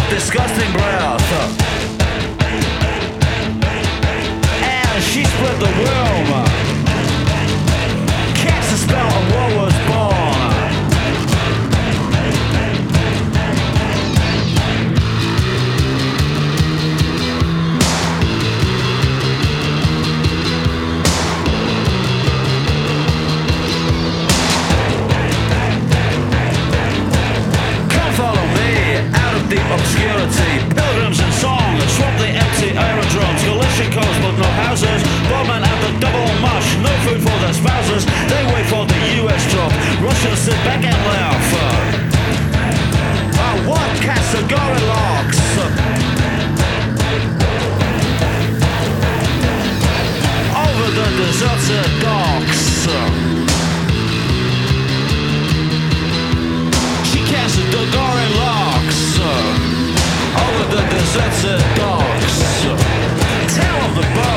disgusting breath. And she spread the worm. Cast a spell and war was born. Deep obscurity, pilgrims in song, swamp the empty aerodromes, collision coast but no houses, bombing at the double mush, no food for their spouses, they wait for the US drop, Russians sit back and laugh. What cast the gory locks? Over the deserted docks. She cast the gory locks over the deserted docks. Tale of the bird.